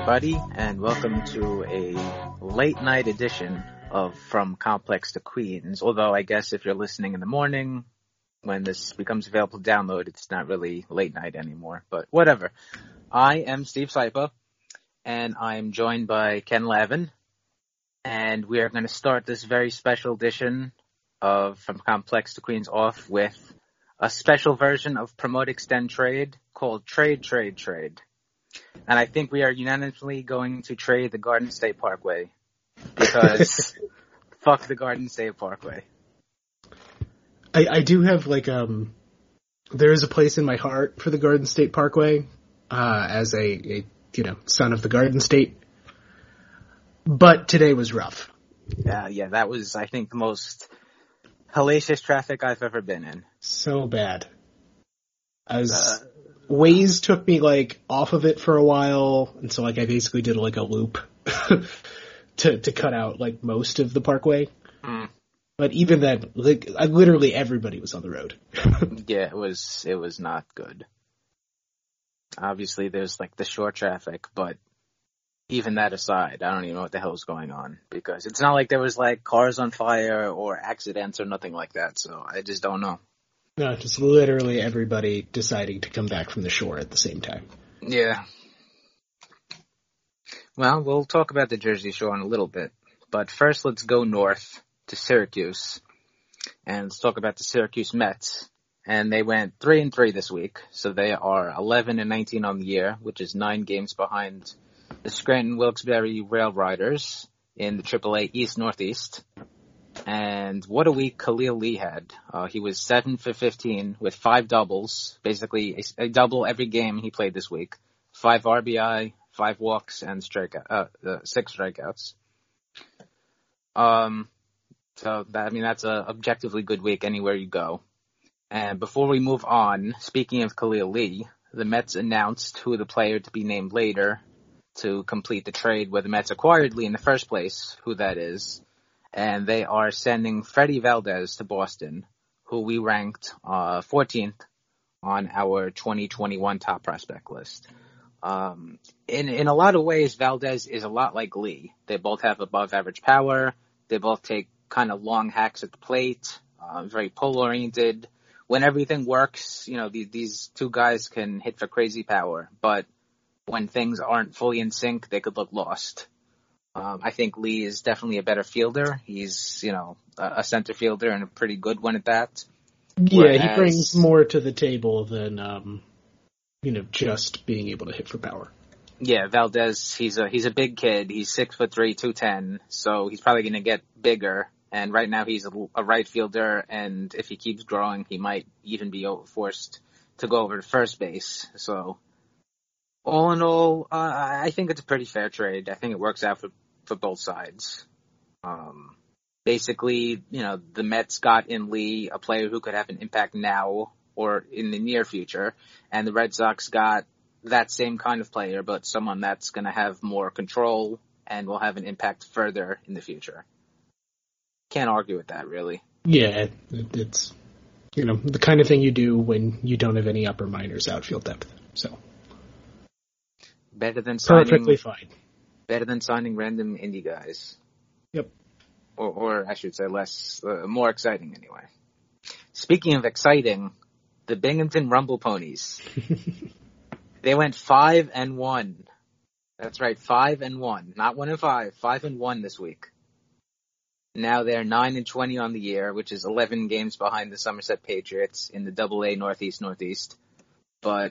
everybody, and welcome to a late night edition of From Complex to Queens. Although I guess if you're listening in the morning, when this becomes available to download, it's not really late night anymore, but whatever. I am Steve Sypa, and I'm joined by Ken Lavin, and we are going to start this very special edition of From Complex to Queens off with a special version of Promote Extend Trade called Trade, Trade, Trade. And I think we are unanimously going to trade the Garden State Parkway because fuck the Garden State Parkway. I do have there is a place in my heart for the Garden State Parkway as a son of the Garden State. But today was rough. Yeah, that was, I think, the most hellacious traffic I've ever been in. So bad. Waze took me off of it for a while, and so I basically did a loop to cut out most of the parkway. Mm. But even then, literally everybody was on the road. Yeah, it was not good. Obviously, there's the short traffic, but even that aside, I don't even know what the hell is going on, because it's not like there was cars on fire or accidents or nothing like that. So I just don't know. No, just literally everybody deciding to come back from the shore at the same time. Yeah. Well, we'll talk about the Jersey Shore in a little bit. But first, let's go north to Syracuse. And let's talk about the Syracuse Mets. And they went 3-3 this week. So they are 11-19 on the year, which is 9 games behind the Scranton Wilkes-Barre Rail Riders in the AAA East-Northeast. And what a week Khalil Lee had. He was 7 for 15 with 5 doubles, basically a double every game he played this week. 5 RBI, 5 walks, and 6 strikeouts. That's a objectively good week anywhere you go. And before we move on, speaking of Khalil Lee, the Mets announced who the player to be named later to complete the trade where the Mets acquired Lee in the first place, who that is. And they are sending Freddie Valdez to Boston, who we ranked 14th on our 2021 top prospect list. In a lot of ways, Valdez is a lot like Lee. They both have above average power. They both take kind of long hacks at the plate, very pull-oriented. When everything works, these two guys can hit for crazy power. But when things aren't fully in sync, they could look lost. I think Lee is definitely a better fielder. He's, a center fielder and a pretty good one at that. Yeah, he brings more to the table than, just being able to hit for power. Yeah, Valdez, he's a big kid. He's 6'3", 210, so he's probably going to get bigger. And right now he's a right fielder, and if he keeps growing, he might even be forced to go over to first base. So, all in all, I think it's a pretty fair trade. I think it works out for both sides. Basically, the Mets got in Lee a player who could have an impact now or in the near future, and the Red Sox got that same kind of player, but someone that's going to have more control and will have an impact further in the future. Can't argue with that, really. Yeah, it's, the kind of thing you do when you don't have any upper minors outfield depth, so. Better than signing, perfectly fine. Better than signing random indie guys. Yep. Or I should say more exciting anyway. Speaking of exciting, the Binghamton Rumble Ponies. They went 5-1. That's right, 5-1. Not 1-5, 5-1 this week. Now they're 9-20 on the year, which is 11 games behind the Somerset Patriots in the AA Northeast. But,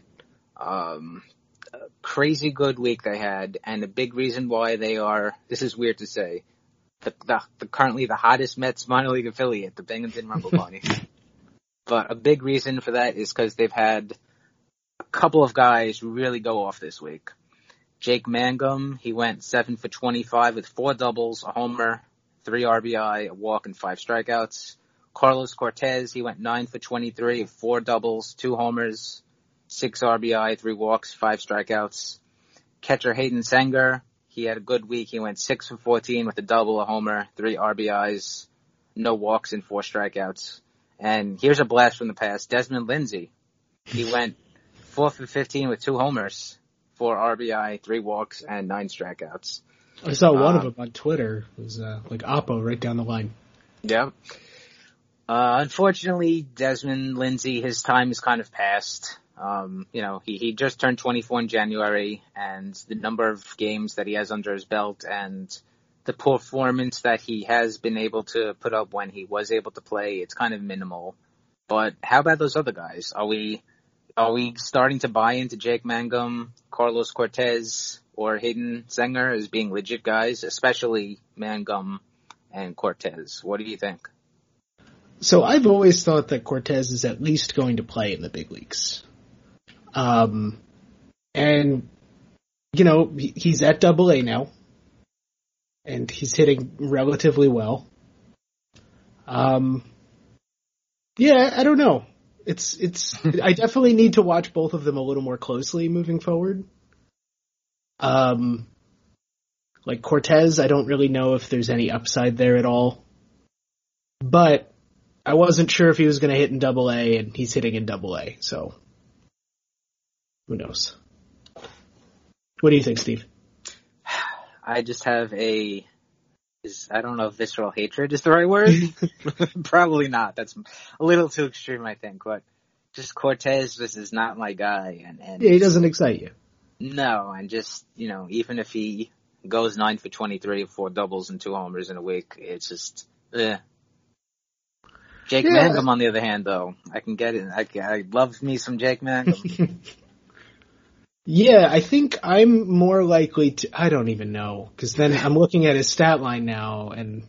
crazy good week they had, and a big reason why they are, this is weird to say, the currently the hottest Mets minor league affiliate, the Binghamton Rumble Ponies. But a big reason for that is because they've had a couple of guys really go off this week. Jake Mangum, he went 7 for 25 with 4 doubles, a homer, 3 RBI, a walk, and 5 strikeouts. Carlos Cortez, he went 9 for 23 with 4 doubles, 2 homers, 6 RBI, 3 walks, 5 strikeouts. Catcher Hayden Sanger, he had a good week. He went 6 for 14 with a double, a homer, 3 RBIs, no walks, and 4 strikeouts. And here's a blast from the past. Desmond Lindsay, he went 4 for 15 with 2 homers, 4 RBI, 3 walks, and 9 strikeouts. I saw one of them on Twitter. It was like Oppo right down the line. Yeah. Unfortunately, Desmond Lindsay, his time is kind of past. He just turned 24 in January, and the number of games that he has under his belt and the performance that he has been able to put up when he was able to play, it's kind of minimal. But how about those other guys? Are we starting to buy into Jake Mangum, Carlos Cortez, or Hayden Zenger as being legit guys, especially Mangum and Cortez? What do you think? So I've always thought that Cortez is at least going to play in the big leagues. And, he's at AA now, and he's hitting relatively well. Yeah, I don't know. I definitely need to watch both of them a little more closely moving forward. Like Cortez, I don't really know if there's any upside there at all. But I wasn't sure if he was going to hit in AA, and he's hitting in AA, so who knows? What do you think, Steve? I just have I don't know if visceral hatred is the right word. Probably not. That's a little too extreme, I think. But just Cortez, this is not my guy. And yeah, he doesn't excite you. No, and just, even if he goes 9 for 23, 4 doubles and 2 homers in a week, it's just, Jake Mangum, on the other hand, though, I can get it. I love me some Jake Mangum. Yeah, I think I'm more likely to, I don't even know, because then I'm looking at his stat line now, and,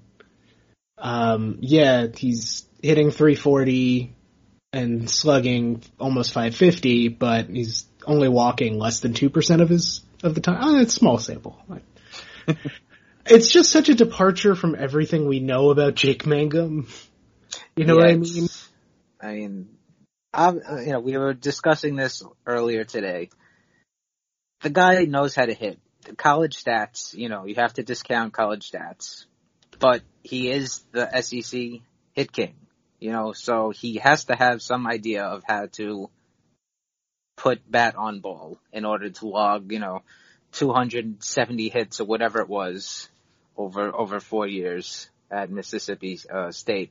he's hitting 340 and slugging almost 550, but he's only walking less than 2% of the time. Oh, it's small sample. It's just such a departure from everything we know about Jake Mangum. You know what I mean? We were discussing this earlier today. The guy knows how to hit. The college stats, you have to discount college stats. But he is the SEC hit king, so he has to have some idea of how to put bat on ball in order to log, 270 hits or whatever it was over 4 years at Mississippi State.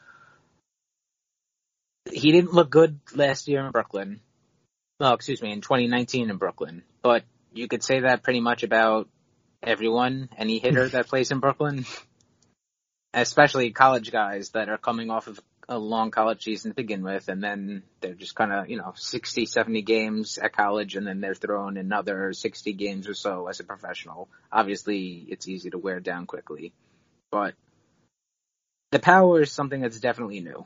He didn't look good last year in Brooklyn. In 2019 in Brooklyn. But you could say that pretty much about everyone, any hitter that plays in Brooklyn. Especially college guys that are coming off of a long college season to begin with, and then they're just kind of, 60, 70 games at college, and then they're thrown another 60 games or so as a professional. Obviously, it's easy to wear down quickly. But the power is something that's definitely new.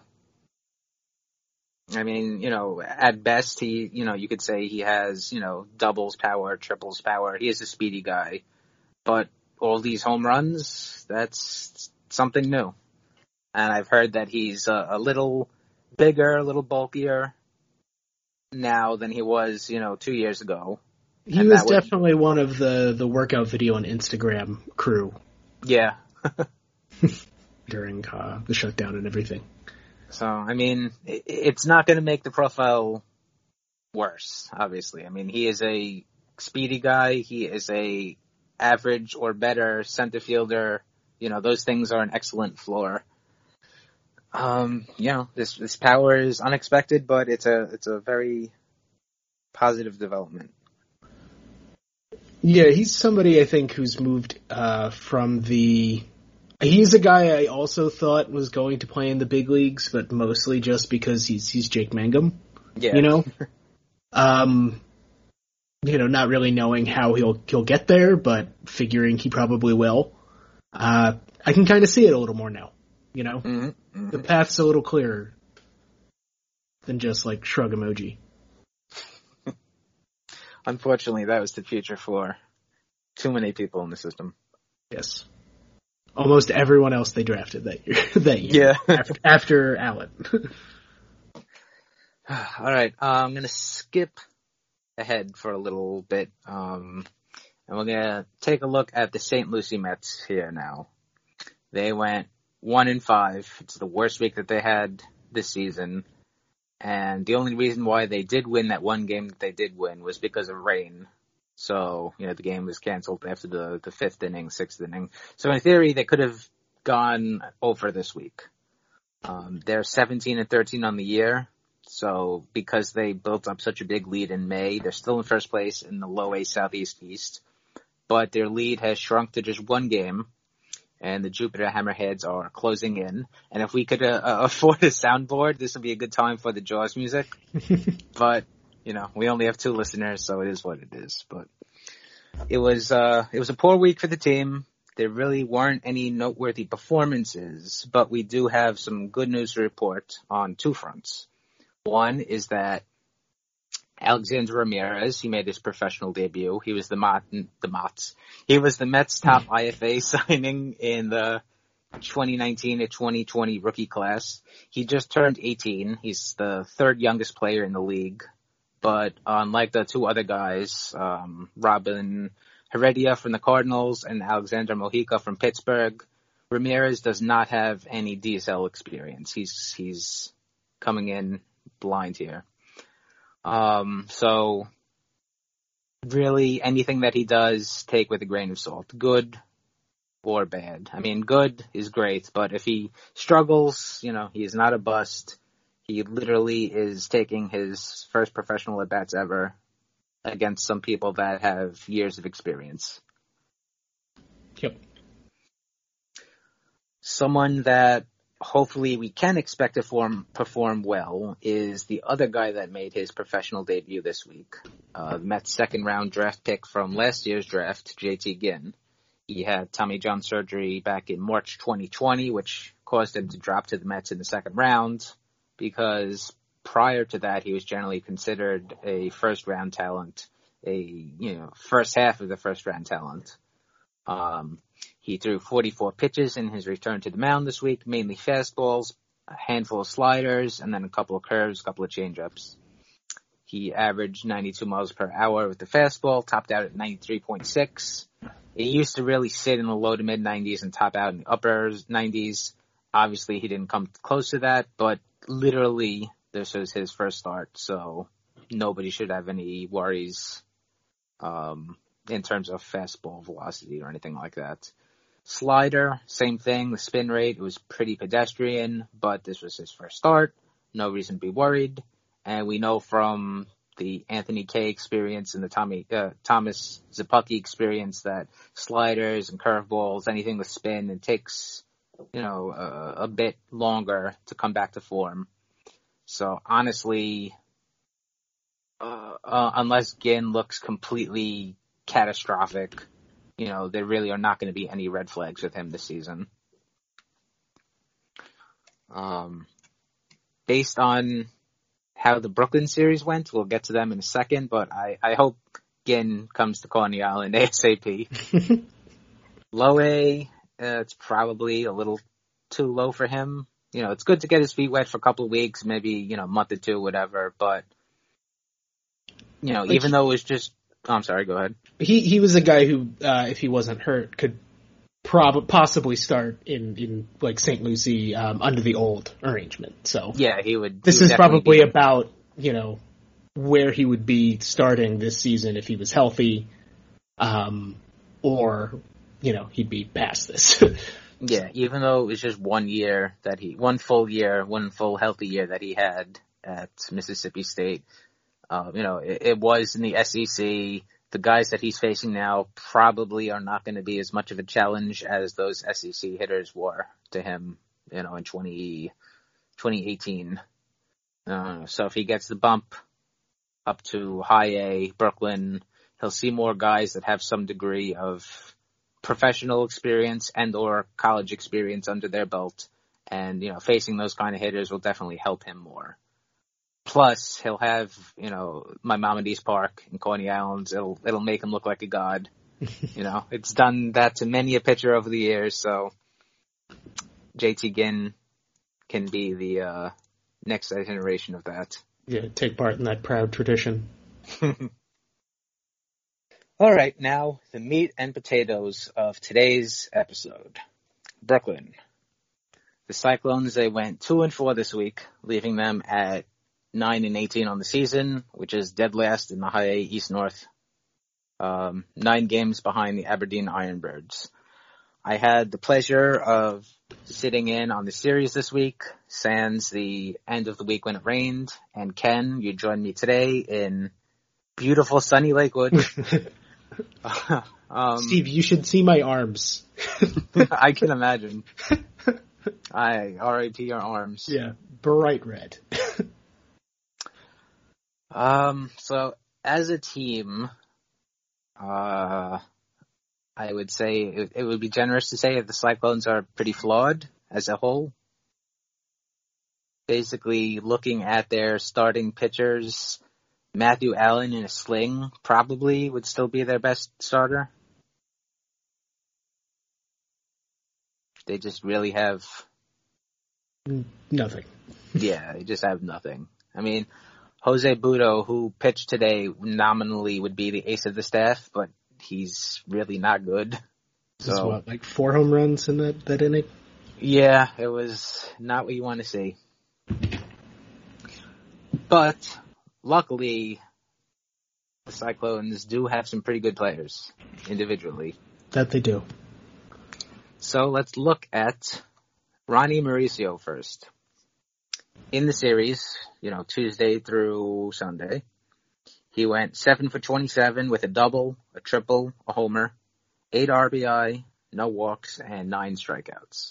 I mean, at best, he, you could say he has, doubles power, triples power. He is a speedy guy. But all these home runs, that's something new. And I've heard that he's a little bigger, a little bulkier now than he was, 2 years ago. He was definitely one of the workout video on Instagram crew. Yeah. During the shutdown and everything. So, I mean, it's not going to make the profile worse, obviously. I mean, he is a speedy guy. He is a average or better center fielder. Those things are an excellent floor. This power is unexpected, but it's a very positive development. Yeah, he's somebody I think who's moved from the... He's a guy I also thought was going to play in the big leagues, but mostly just because he's Jake Mangum. Yeah. Not really knowing how he'll get there, but figuring he probably will. I can kind of see it a little more now. Mm-hmm. The path's a little clearer than just like shrug emoji. Unfortunately, that was the future for too many people in the system. Yes. Almost everyone else they drafted that year. Yeah. after Allen. All right. I'm going to skip ahead for a little bit. And we're going to take a look at the St. Lucie Mets here now. They went 1-5. It's the worst week that they had this season. And the only reason why they did win that one game that they did win was because of rain. So, the game was canceled after the fifth inning, sixth inning. So in theory, they could have gone over this week. They're 17-13 on the year. So because they built up such a big lead in May, they're still in first place in the low A Southeast East. But their lead has shrunk to just one game, and the Jupiter Hammerheads are closing in. And if we could afford a soundboard, this would be a good time for the Jaws music. But, we only have 2 listeners, so it is what it is. But it was a poor week for the team. There really weren't any noteworthy performances, but we do have some good news to report on 2 fronts. One is that Alexander Ramirez, he made his professional debut. He was the Mets' top IFA signing in the 2019 to 2020 rookie class. He just turned 18. He's the 3rd youngest player in the league. But unlike the 2 other guys, Robin Heredia from the Cardinals and Alexander Mojica from Pittsburgh, Ramirez does not have any DSL experience. He's coming in blind here. So really anything that he does, take with a grain of salt, good or bad. I mean, good is great, but if he struggles, he is not a bust. He literally is taking his first professional at-bats ever against some people that have years of experience. Yep. Someone that hopefully we can expect to perform well is the other guy that made his professional debut this week. Mets 2nd round draft pick from last year's draft, JT Ginn. He had Tommy John surgery back in March 2020, which caused him to drop to the Mets in the 2nd round, because prior to that he was generally considered a first round talent, first half of the first round talent. He threw 44 pitches in his return to the mound this week, mainly fastballs, a handful of sliders, and then a couple of curves, a couple of changeups. He averaged 92 miles per hour with the fastball, topped out at 93.6. It used to really sit in the low to mid 90s and top out in the upper 90s. Obviously, he didn't come close to that, but literally this was his first start, so nobody should have any worries in terms of fastball velocity or anything like that. Slider, same thing. The spin rate was pretty pedestrian, but this was his first start. No reason to be worried. And we know from the Anthony Kay experience and the Thomas Szapucki experience that sliders and curveballs, anything with spin, it takes, a bit longer to come back to form. So honestly, unless Ginn looks completely catastrophic, there really are not going to be any red flags with him this season. Based on how the Brooklyn series went, we'll get to them in a second, but I hope Ginn comes to Coney Island ASAP. Low A, it's probably a little too low for him. It's good to get his feet wet for a couple of weeks, maybe, a month or 2, whatever, but, even though it was just, I'm sorry, go ahead. He was a guy who, if he wasn't hurt, could possibly start in like St. Lucie under the old arrangement. So yeah, he would. This is probably about where he would be starting this season if he was healthy, or he'd be past this. Yeah, even though it was just one full healthy year that he had at Mississippi State. It was in the SEC. The guys that he's facing now probably are not going to be as much of a challenge as those SEC hitters were to him, in 2018. So if he gets the bump up to high A, Brooklyn, he'll see more guys that have some degree of professional experience and or college experience under their belt. And, facing those kind of hitters will definitely help him more. Plus, he'll have, my Maimonides Park in Coney Island. It'll make him look like a god. It's done that to many a pitcher over the years. So JT Ginn can be the next generation of that. Yeah, take part in that proud tradition. All right, now the meat and potatoes of today's episode. Brooklyn. The Cyclones, they went 2-4 this week, leaving them at 9-18 on the season, which is dead last in the High A East North. 9 games behind the Aberdeen Ironbirds. I had the pleasure of sitting in on the series this week, sans the end of the week when it rained. And Ken, you joined me today in beautiful sunny Lakewood. Steve, you should see my arms. I can imagine. R.I.P. your arms. Yeah, bright red. So as a team, I would say it would be generous to say that the Cyclones are pretty flawed as a whole. Basically, looking at their starting pitchers, Matthew Allen in a sling probably would still be their best starter. They just really have nothing. Yeah, they just have nothing. I mean, Jose Butto, who pitched today, nominally would be the ace of the staff, but he's really not good. So what, like 4 home runs in that inning? Yeah, it was not what you want to see. But luckily, the Cyclones do have some pretty good players individually. That they do. So let's look at Ronnie Mauricio first. In the series, Tuesday through Sunday, he went 7 for 27 with a double, a triple, a homer, 8 RBI, no walks, and 9 strikeouts.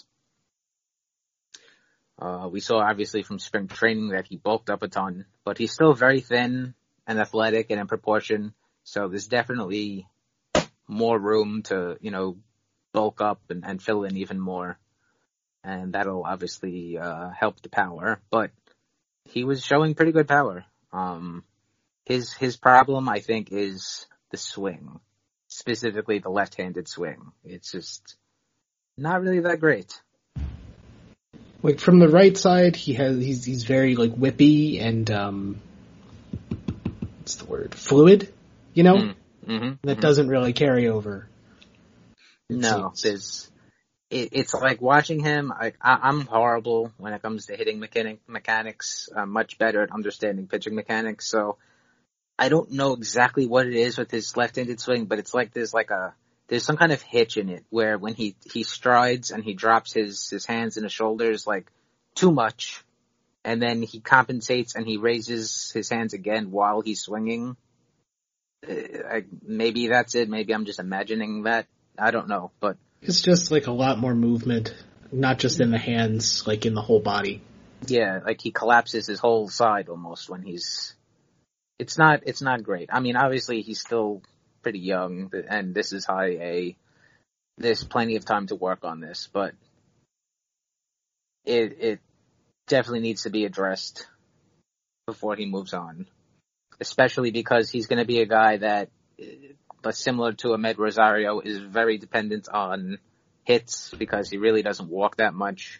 We saw obviously from spring training that he bulked up a ton, but he's still very thin and athletic and in proportion. So there's definitely more room to, bulk up and fill in even more. And that'll obviously help the power. But he was showing pretty good power. His problem, I think, is the swing, specifically the left-handed swing. It's just not really that great. Like from the right side, he's very like whippy and what's the word? Fluid, that doesn't really carry over. No, it's like watching him. I'm horrible when it comes to hitting mechanics. I'm much better at understanding pitching mechanics. So I don't know exactly what it is with his left-handed swing, but it's like there's some kind of hitch in it where when he strides and he drops his hands and his shoulders like too much, and then he compensates and he raises his hands again while he's swinging. Maybe that's it. Maybe I'm just imagining that. I don't know, but it's just like a lot more movement, not just in the hands, like in the whole body. Yeah, like he collapses his whole side almost when he's. It's not great. I mean, obviously he's still pretty young, and this is high A. There's plenty of time to work on this, but it definitely needs to be addressed before he moves on. Especially because he's going to be a guy that, but similar to Ahmed Rosario, is very dependent on hits because he really doesn't walk that much.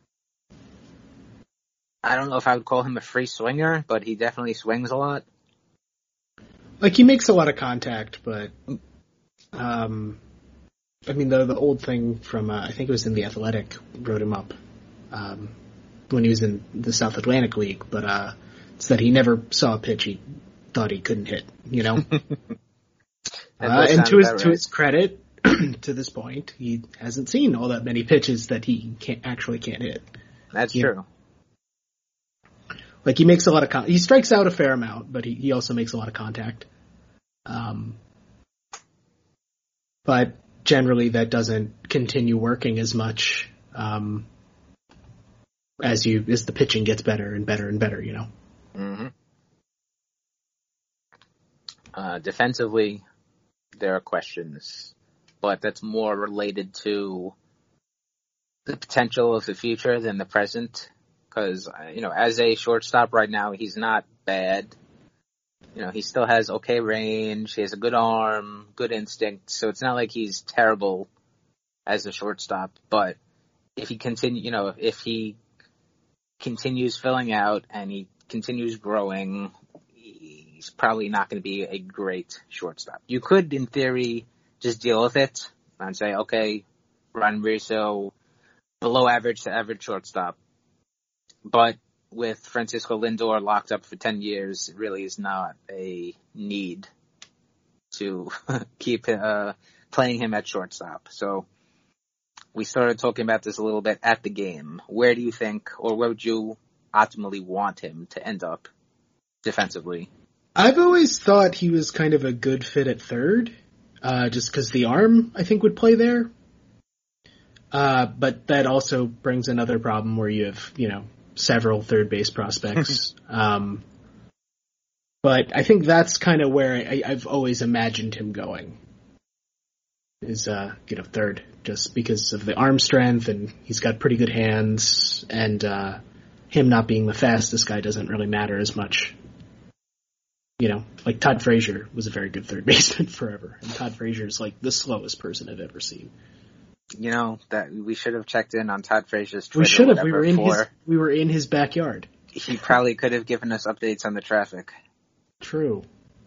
I don't know if I would call him a free swinger, but he definitely swings a lot. Like, he makes a lot of contact, but, I mean, the old thing from, I think it was in The Athletic, wrote him up, when he was in the South Atlantic League, but, it's that he never saw a pitch he thought he couldn't hit, And to his credit, to this point, he hasn't seen all that many pitches that he can't hit. That's true. Like, he makes a lot of he strikes out a fair amount, but he also makes a lot of contact. But generally that doesn't continue working as much, as the pitching gets better and better and better, Mm-hmm. Defensively, there are questions, but that's more related to the potential of the future than the present. Because, as a shortstop right now, he's not bad. He still has okay range. He has a good arm, good instinct. So it's not like he's terrible as a shortstop. But if he if he continues filling out and he continues growing, he's probably not going to be a great shortstop. You could, in theory, just deal with it and say, okay, Ron Rizzo, below average to average shortstop. But with Francisco Lindor locked up for 10 years, it really is not a need. to keep playing him at shortstop. So we started talking about this a little bit at the game. Where do you think, or where would you optimally want him to end up defensively? I've always thought he was kind of a good fit at third, just because the arm, I think, would play there. But that also brings another problem where you have, several third base prospects. But I think that's kind of where I've always imagined him going. Is, third, just because of the arm strength, and he's got pretty good hands, and him not being the fastest guy doesn't really matter as much. Like Todd Frazier was a very good third baseman forever, and Todd Frazier is like the slowest person I've ever seen. That we should have checked in on Todd Frazier's Twitter. We should have. We were in his backyard. He probably could have given us updates on the traffic. True.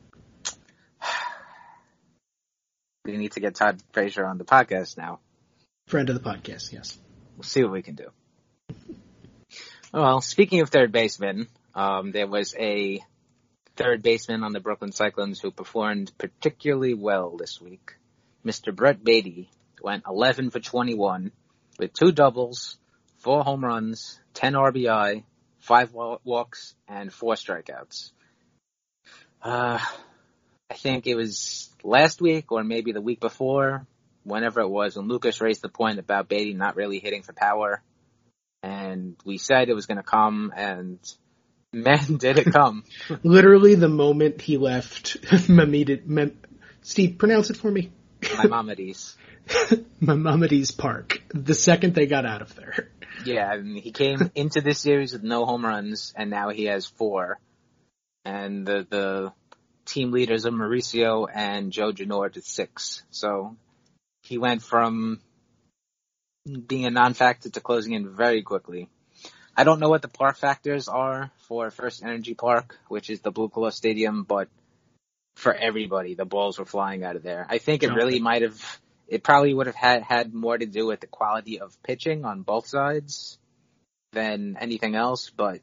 We need to get Todd Frazier on the podcast now. Friend of the podcast, yes. We'll see what we can do. Well, speaking of third baseman, there was a third baseman on the Brooklyn Cyclones who performed particularly well this week. Mr. Brett Baty went 11 for 21 with 2 doubles, 4 home runs, 10 RBI, 5 walks, and 4 strikeouts. I think it was last week or maybe the week before, whenever it was, when Lucas raised the point about Baty not really hitting for power. And we said it was going to come, and man, did it come. Literally the moment he left Steve, pronounce it for me. Maimonides. Maimonides Park. The second they got out of there. Yeah, I mean, he came into this series with no home runs, and now he has 4. And the team leaders are Mauricio and Joe Genor to 6. So he went from being a non-factor to closing in very quickly. I don't know what the park factors are for First Energy Park, which is the Blue Claw Stadium, but for everybody, the balls were flying out of there. I think it probably would have had more to do with the quality of pitching on both sides than anything else, but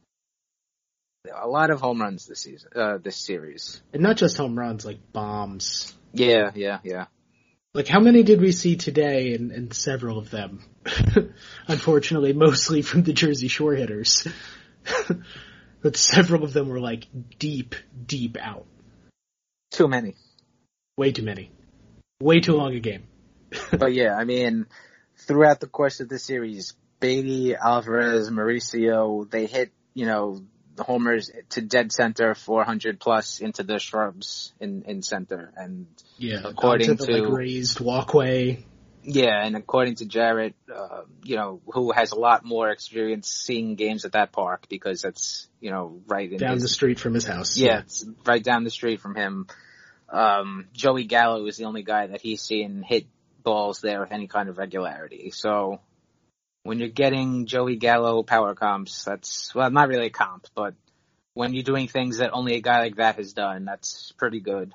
a lot of home runs this series. And not just home runs, like bombs. Yeah. Like, how many did we see today, and several of them? Unfortunately, mostly from the Jersey Shore hitters. But several of them were, like, deep, deep out. Too many. Way too many. Way too long a game. But yeah, I mean, throughout the course of the series, Baty, Alvarez, Mauricio, they hit, the homers to dead center, 400 plus into the shrubs in center. And according to the raised walkway. Yeah, and according to Jarrett, who has a lot more experience seeing games at that park because that's, right down the street from his house. Yeah, it's right down the street from him. Joey Gallo is the only guy that he's seen hit balls there with any kind of regularity. So when you're getting Joey Gallo power comps, that's, well, not really a comp, but when you're doing things that only a guy like that has done, that's pretty good.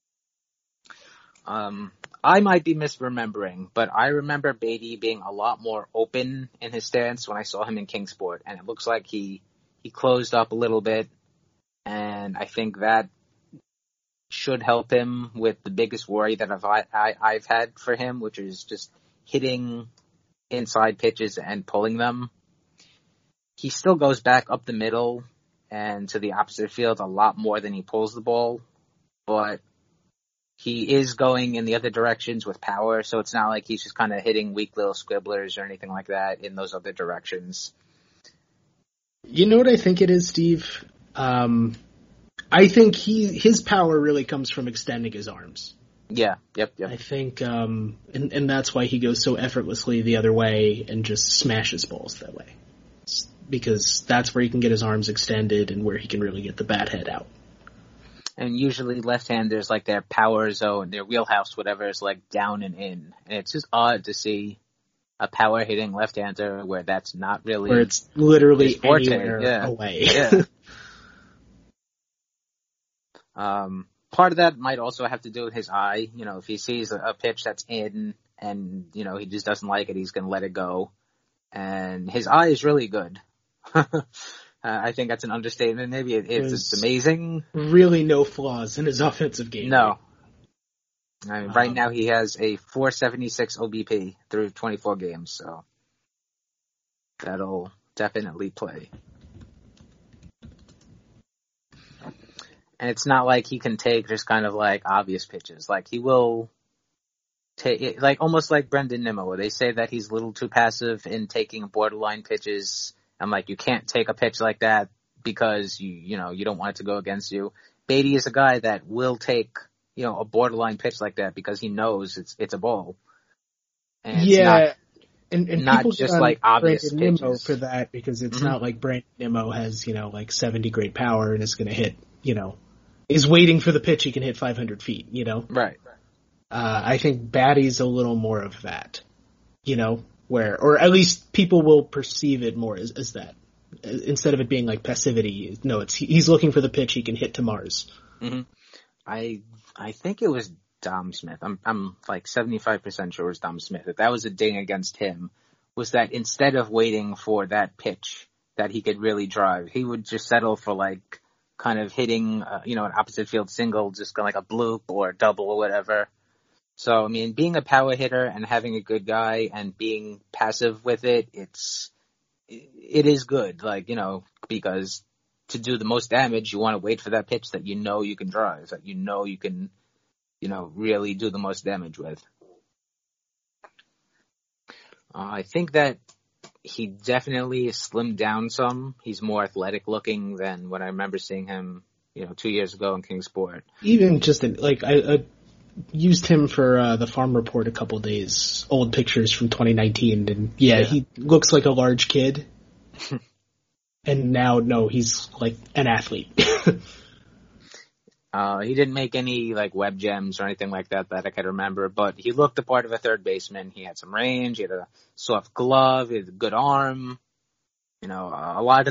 I might be misremembering, but I remember Baty being a lot more open in his stance when I saw him in Kingsport, and it looks like he closed up a little bit, and I think that should help him with the biggest worry that I've had for him, which is just hitting inside pitches and pulling them. He still goes back up the middle and to the opposite field a lot more than he pulls the ball, but he is going in the other directions with power, so it's not like he's just kind of hitting weak little squibblers or anything like that in those other directions. You know what I think it is, Steve? I think his power really comes from extending his arms. Yeah, yep. I think, and that's why he goes so effortlessly the other way and just smashes balls that way. It's because that's where he can get his arms extended and where he can really get the bat head out. And usually left-handers, like their power zone, their wheelhouse, whatever, is like down and in. And it's just odd to see a power-hitting left-hander where that's not really... Where it's literally anywhere away. Yeah. Part of that might also have to do with his eye. If he sees a pitch that's in and, he just doesn't like it, he's going to let it go. And his eye is really good. I think that's an understatement. Maybe it's amazing. Really no flaws in his offensive game. No. I mean, right now he has a 476 OBP through 24 games, so that'll definitely play. And it's not like he can take just kind of like obvious pitches. Like he will take it, like almost like Brendan Nimmo. They say that he's a little too passive in taking borderline pitches. I'm like, you can't take a pitch like that because you don't want it to go against you. Baty is a guy that will take, a borderline pitch like that because he knows it's a ball. And yeah. And not just like obvious Brandon pitches. Nimmo for that because it's not like Brandon Nimmo has, like 70 great power and is going to hit, is waiting for the pitch he can hit 500 feet, Right. I think Batty's a little more of that, or at least people will perceive it more as that. Instead of it being like passivity, no, he's looking for the pitch he can hit to Mars. Mm-hmm. I think it was Dom Smith. I'm like 75% sure it was Dom Smith. That was a ding against him, was that instead of waiting for that pitch that he could really drive, he would just settle for like kind of hitting, an opposite field single, just kind of like a bloop or a double or whatever. So, I mean, being a power hitter and having a good guy and being passive with it, it is good, because to do the most damage, you want to wait for that pitch that you can drive, that you can, really do the most damage with. I think that he definitely slimmed down some. He's more athletic looking than when I remember seeing him, 2 years ago in Kingsport. Even just I used him for the Farm Report a couple days, old pictures from 2019, and he looks like a large kid. And now, no, he's like an athlete. He didn't make any like web gems or anything like that I could remember, but he looked the part of a third baseman. He had some range, he had a soft glove, he had a good arm. A lot of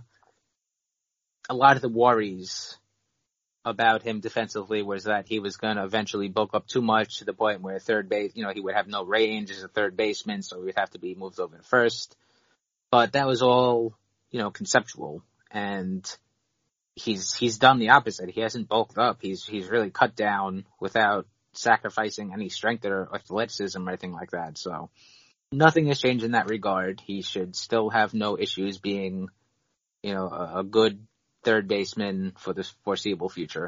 the worries about him defensively was that he was going to eventually bulk up too much to the point where third base, he would have no range as a third baseman, so he would have to be moved over to first. But that was all, conceptual, and he's done the opposite. He hasn't bulked up. He's really cut down without sacrificing any strength or athleticism or anything like that. So nothing has changed in that regard. He should still have no issues being, a good third baseman for the foreseeable future.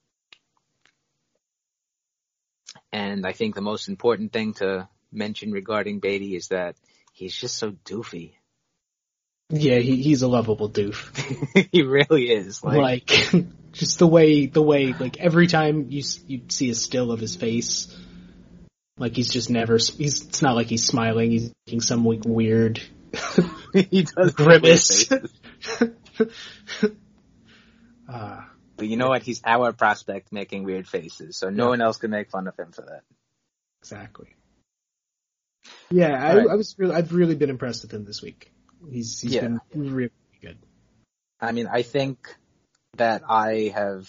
And I think the most important thing to mention regarding Baty is that he's just so doofy. Yeah, he's a lovable doof. He really is. Like just the way, like every time you see a still of his face, like he's just never, it's not like he's smiling, he's making some like weird he does grimace. But you know what? He's our prospect making weird faces, so no one else can make fun of him for that. Exactly. Yeah, right. I've really been impressed with him this week. He's been really good. I mean, I think that I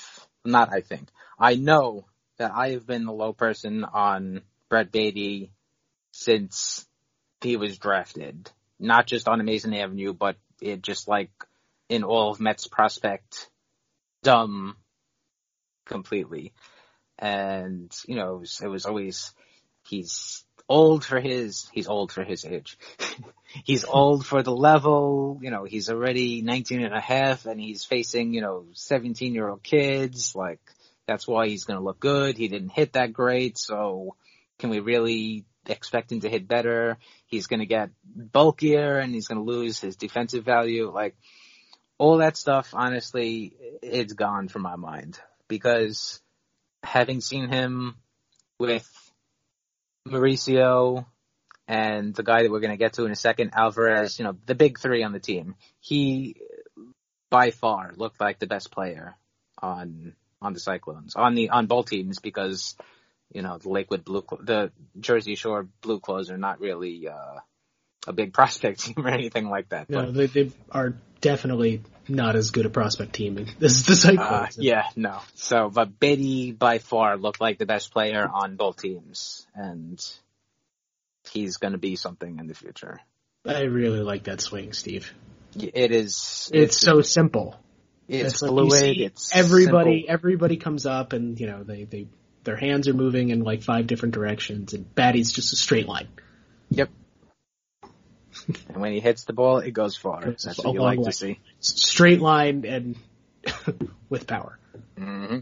know that I have been the low person on Brett Baty since he was drafted. Not just on Amazing Avenue, but it just like in all of Mets prospect dumb completely. And, it was always, he's old for his age. He's old for the level, he's already 19 and a half and he's facing, 17-year-old kids. Like, that's why he's going to look good. He didn't hit that great. So can we really expect him to hit better? He's going to get bulkier and he's going to lose his defensive value. Like, all that stuff, honestly, it's gone from my mind because having seen him with Mauricio and the guy that we're going to get to in a second, Alvarez, the big three on the team, he by far looked like the best player on the Cyclones, on both teams because, the Jersey Shore Blue Claws are not really a big prospect team or anything like that. No, but they are definitely not as good a prospect team as the Cyclones. No. So, but Baty by far looked like the best player on both teams, and he's going to be something in the future. I really like that swing, Steve. It is. It's so simple. It's fluid. It's everybody comes up and they their hands are moving in like 5 different directions, and Batty's just a straight line. Yep. And when he hits the ball, it goes far. That's what you like to see. Straight line and with power. Mm-hmm.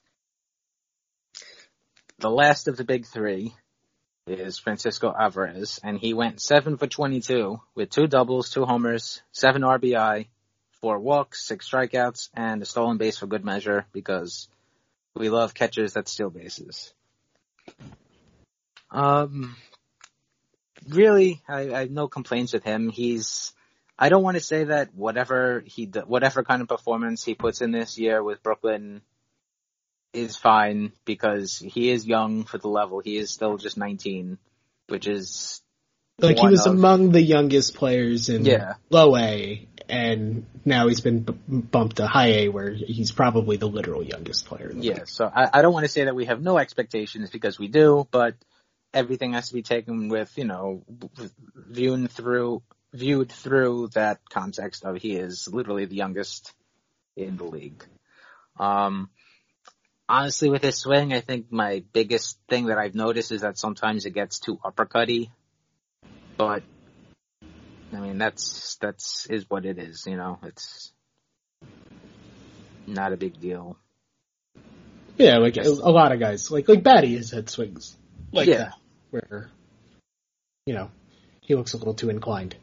The last of the big three is Francisco Alvarez, and he went 7 for 22 with 2 doubles, 2 homers, 7 RBI, 4 walks, 6 strikeouts, and a stolen base for good measure because we love catchers that steal bases. Really, I have no complaints with him. I don't want to say that whatever kind of performance he puts in this year with Brooklyn is fine because he is young for the level. He is still just 19, which is like he was among the youngest players in yeah. low A, and now he's been bumped to high A where he's probably the literal youngest player in the league. So I don't want to say that we have no expectations because we do, but everything has to be taken with, viewed through that context of he is literally the youngest in the league. Honestly, with his swing, I think my biggest thing that I've noticed is that sometimes it gets too uppercutty. But I mean, that's is what it is. It's not a big deal. Yeah, like a lot of guys, like Batty has had swings like that, where he looks a little too inclined.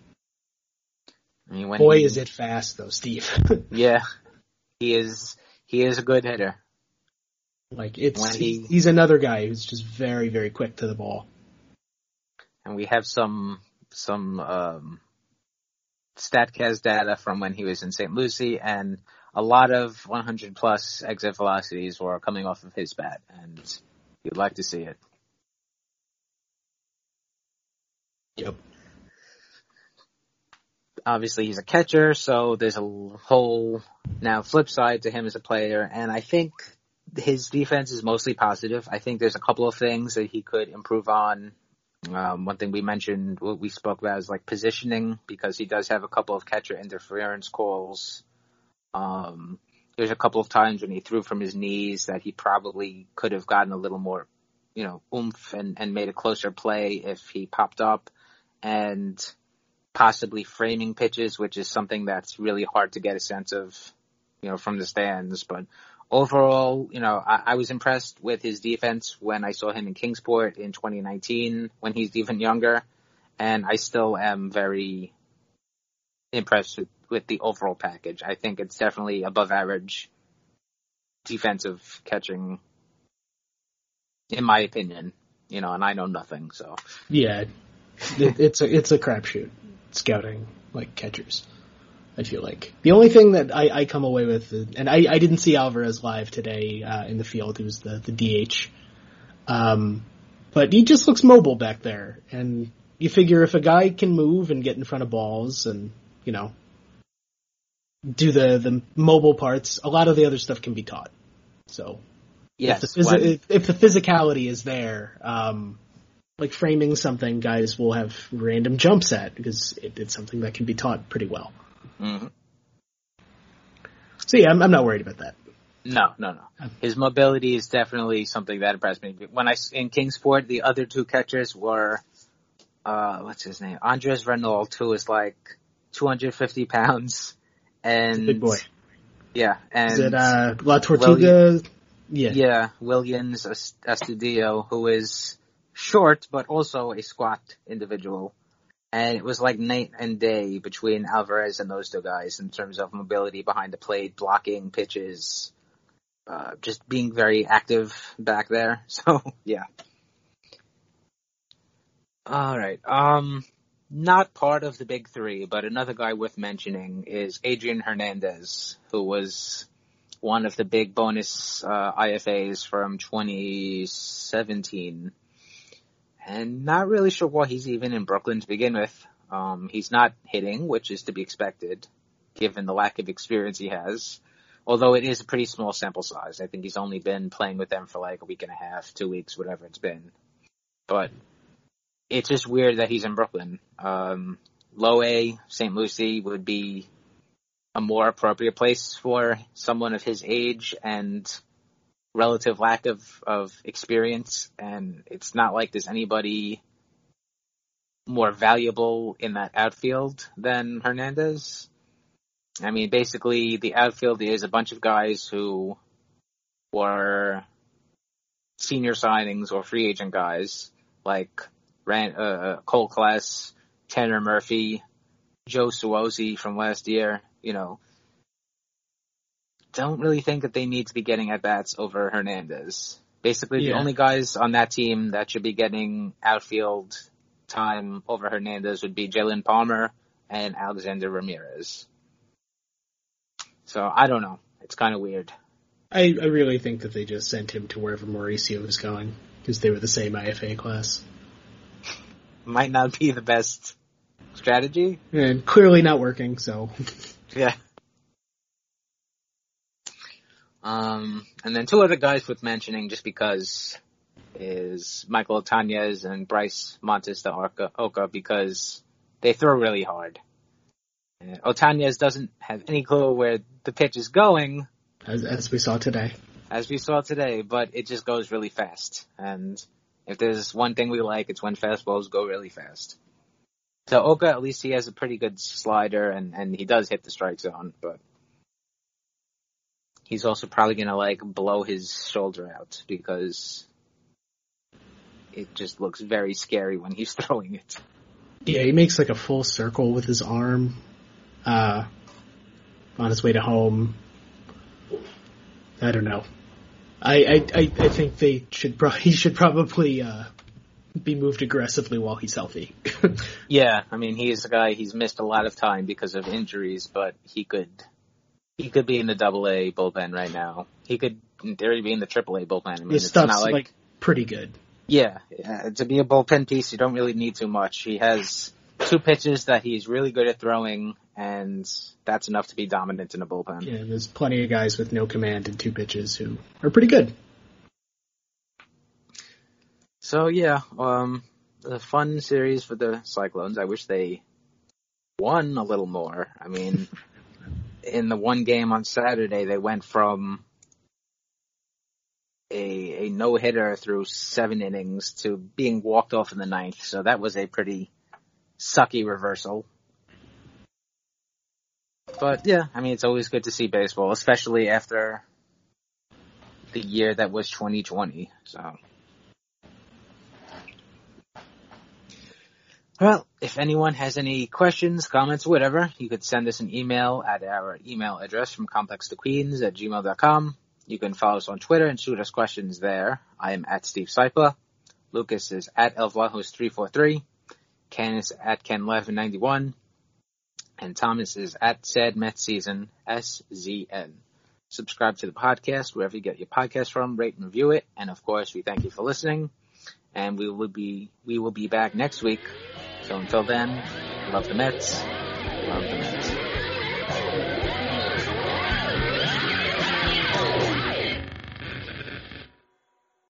I mean, is it fast though, Steve? Yeah, he is a good hitter. Like he's another guy who's just very, very quick to the ball. And we have some StatCast data from when he was in St. Lucie, and a lot of 100 plus exit velocities were coming off of his bat, and you'd like to see it. Yep. Obviously, he's a catcher, so there's a whole now flip side to him as a player, and I think his defense is mostly positive. I think there's a couple of things that he could improve on. One thing we mentioned, what we spoke about is like positioning, because he does have a couple of catcher interference calls. There's a couple of times when he threw from his knees that he probably could have gotten a little more, oomph and made a closer play if he popped up, and possibly framing pitches, which is something that's really hard to get a sense of, from the stands. But overall, I was impressed with his defense when I saw him in Kingsport in 2019, when he's even younger, and I still am very impressed with the overall package. I think it's definitely above average defensive catching, in my opinion, and I know nothing, so. Yeah, it's a crapshoot, scouting, like, catchers. I feel like the only thing that I come away with, and I didn't see Alvarez live today in the field. He was the DH, but he just looks mobile back there. And you figure if a guy can move and get in front of balls and do the mobile parts, a lot of the other stuff can be taught. So yes, if the physicality is there, like framing something, guys will have random jumps at because it's something that can be taught pretty well. Mm-hmm. So yeah, I'm not worried about that. No. His mobility is definitely something that impressed me. When in Kingsport, the other 2 catchers were, what's his name? Andres Renault, who is like 250 pounds. And big boy. Yeah. And is it, La Tortuga? Yeah, Williams Astudillo, who is short, but also a squat individual. And it was like night and day between Alvarez and those 2 guys in terms of mobility behind the plate, blocking pitches, just being very active back there. So, yeah. All right. Not part of the big 3, but another guy worth mentioning is Adrian Hernandez, who was one of the big bonus IFAs from 2017. And not really sure why he's even in Brooklyn to begin with. He's not hitting, which is to be expected, given the lack of experience he has. Although it is a pretty small sample size. I think he's only been playing with them for like a week and a half, 2 weeks, whatever it's been. But it's just weird that he's in Brooklyn. Low A, St. Lucie would be a more appropriate place for someone of his age and relative lack of experience, and it's not like there's anybody more valuable in that outfield than Hernandez. I mean, basically, the outfield is a bunch of guys who were senior signings or free agent guys, like Cole Kless, Tanner Murphy, Joe Suozzi from last year. Don't really think that they need to be getting at-bats over Hernandez. Basically, the only guys on that team that should be getting outfield time over Hernandez would be Jalen Palmer and Alexander Ramirez. So, I don't know. It's kind of weird. I really think that they just sent him to wherever Mauricio was going, because they were the same IFA class. Might not be the best strategy. And clearly not working, so. Yeah. And then two other guys worth mentioning just because is Michael Otanez and Bryce Montes de Oca, because they throw really hard. And Otanez doesn't have any clue where the pitch is going. As we saw today. But it just goes really fast. And if there's one thing we like, it's when fastballs go really fast. So Oka, at least he has a pretty good slider, and he does hit the strike zone, but he's also probably going to, blow his shoulder out because it just looks very scary when he's throwing it. Yeah, he makes, a full circle with his arm on his way to home. I don't know. I think he should probably be moved aggressively while he's healthy. Yeah, I mean, he's a guy, he's missed a lot of time because of injuries, but he could be in the AA bullpen right now. He could, in theory, be in the AAA bullpen. I mean, his stuff's, pretty good. Yeah, to be a bullpen piece, you don't really need too much. He has two pitches that he's really good at throwing, and that's enough to be dominant in a bullpen. Yeah, there's plenty of guys with no command and two pitches who are pretty good. So, yeah, a fun series for the Cyclones. I wish they won a little more. I mean, in the one game on Saturday, they went from a no-hitter through 7 innings to being walked off in the 9th. So that was a pretty sucky reversal. But, yeah, I mean, it's always good to see baseball, especially after the year that was 2020. So, well, if anyone has any questions, comments, whatever, you could send us an email at our email address from complextoqueens@gmail.com. You can follow us on Twitter and shoot us questions there. I am at Steve Saipa. Lucas is at ElvLahost343. Ken is at Ken1191. And Thomas is at SadMetsSeason, SZN. Subscribe to the podcast wherever you get your podcast from. Rate and review it. And, of course, we thank you for listening. And we will be back next week. So until then, love the Mets. Love the Mets.